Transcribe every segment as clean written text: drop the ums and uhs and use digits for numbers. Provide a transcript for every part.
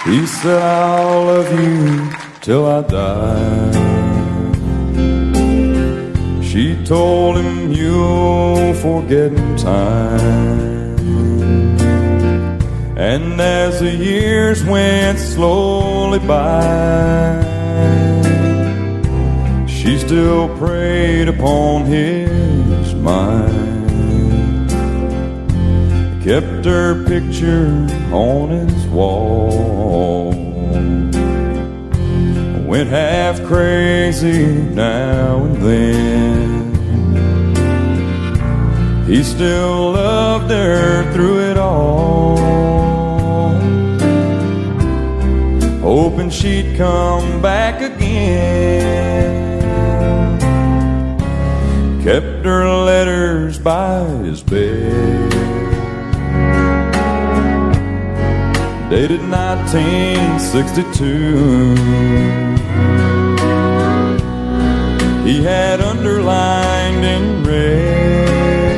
He said, I'll love you till I die. She told him, you'll forget in time. And as the years went slowly by, she still preyed upon his mind. Kept her picture on his wall. Went half crazy now and then. He still loved her through it all, hoping she'd come back again. Kept her letters by his bed, dated 1962. He had underlined in red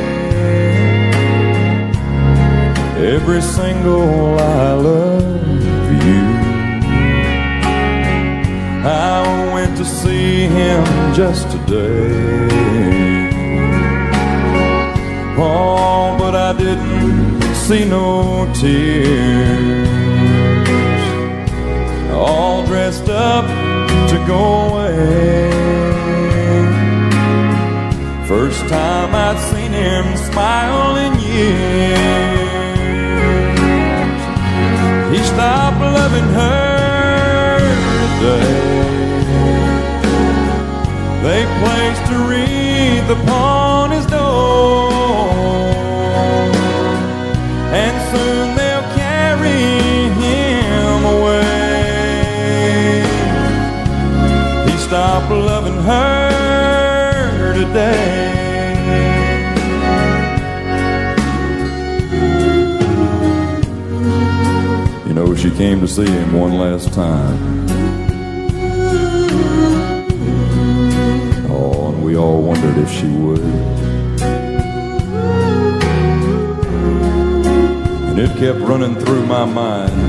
every single I love you. I went to see him just today. Oh, but I didn't see no tears. All dressed up to go away. First time I'd seen him smile in years. He stopped loving her today. They placed a wreath upon his door, and soon they'll carry him away. He stopped loving her today. You know, she came to see him one last time. Oh, and we all wondered if she would. And it kept running through my mind.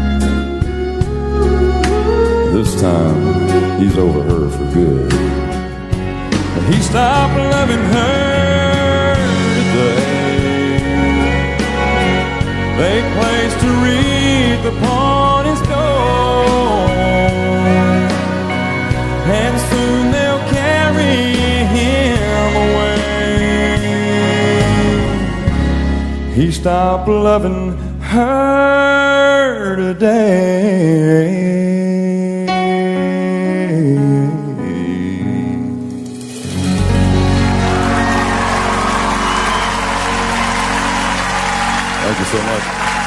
This time, he's over her for good. And he stopped loving her today. They placed a wreath upon his door, and soon they'll carry him away. He stopped loving her today. Thank you so much.